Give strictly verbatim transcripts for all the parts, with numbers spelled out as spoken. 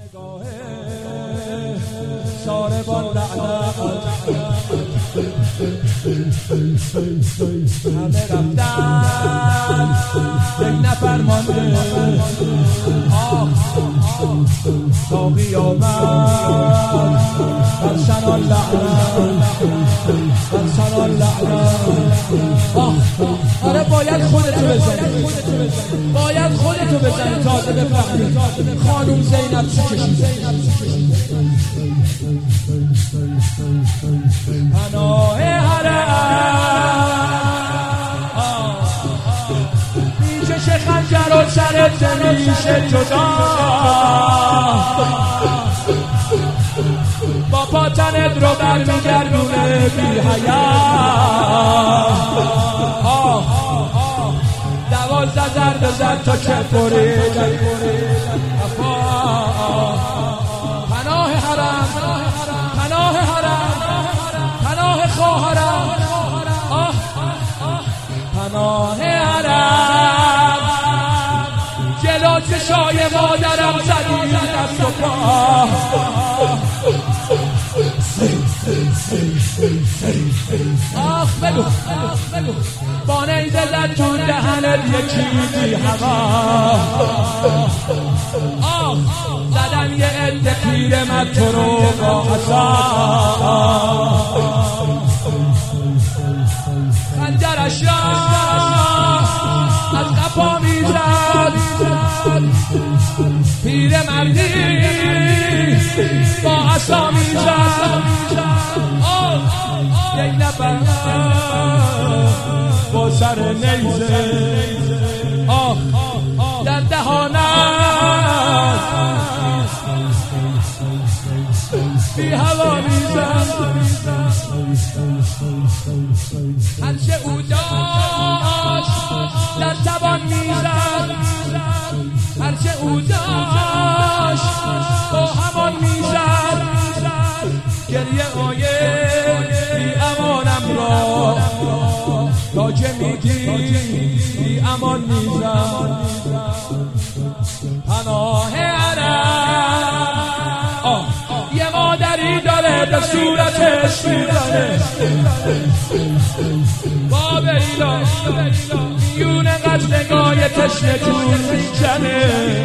ساربان لعنت همه رفتن یک نفر مانده آه تا قیامت برسنان لعنت برسنان لعنت آه آره باید خودتو بزنی باید خودتو بزنی تازه بفهمی خانوم زینب چی کشیده پناه میشه خنجر و سرت نمیشه جدا با پاتنت رو برمیگردونه بی حیات دوازده زرد زد تا که برید پناه حرم پناه حرم پناه خواهرم پناه حرم جلو چشای مادرم زدی دست و پا آخ بگو با نیزه زد تو دهنت یکی بی هوا آخ زدن یه عده پیرمرد تو رو با عصا خنجرش را از قفا میزد پیرمردی با عصا میزد یک نفر با سر نیزه آه در دهانت بی هوا میزد هرچه او داشت در توان میزد هرچه او داشت با همان میزد گریه آیه بی امانم را تا که میگی بی امان میزد پناه عرب یه مادری داره به صورتش میزنه باب ایلا میون قتلگاه تشنه جون میکنه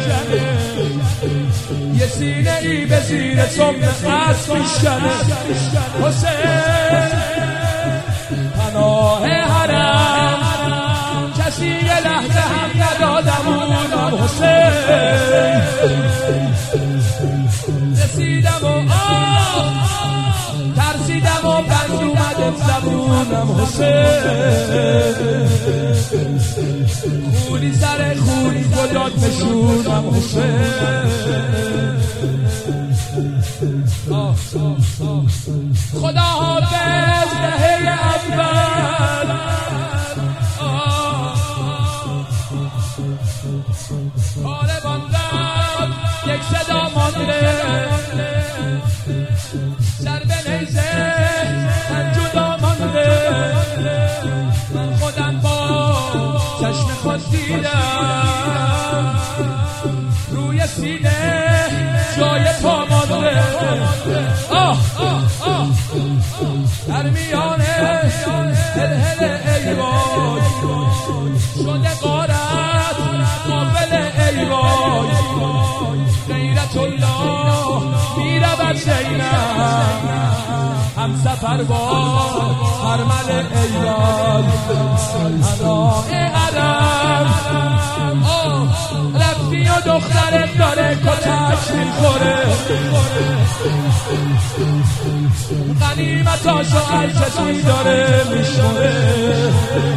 یه سینه ای به زیر سم قصد میشکنه حسین پناه حرم کسی یه لحظه هم ندادمونم حسین رسیدم و آه ترسیدم و بند اومده زبونم حسین خونی سر خونی خدات نشونم حسین خدا حافظ دهه اول طالبان رفت یک صدا مانده سر به نیزه من جدا مانده من خودم با چشم خود دیدم روی سینه جای پا مانده آه آه در میانه هل هل ای وای شده غارت قابل ای وای غیرت الله میرود زینب هم سفر با حرمل ایال پناه عرب رفتی و دخترت داره کتک میخوره غنیمتاشو هر کسی داره میشوره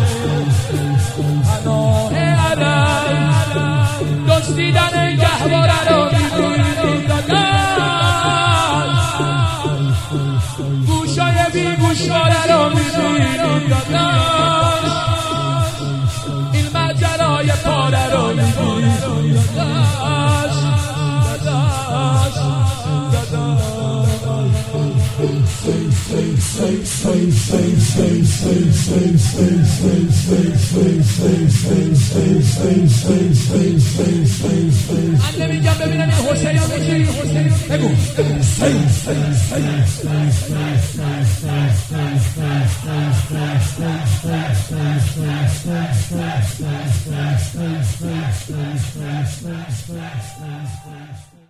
پناه عرب دزدیدن گهواره رو میدونی دادن گوشای بی گوشواره رو میدونی دادن این ماجرای پاره رو میدونی دادن دادن دادن من نمیگم ببینم این حسین میشی بگو Thank you.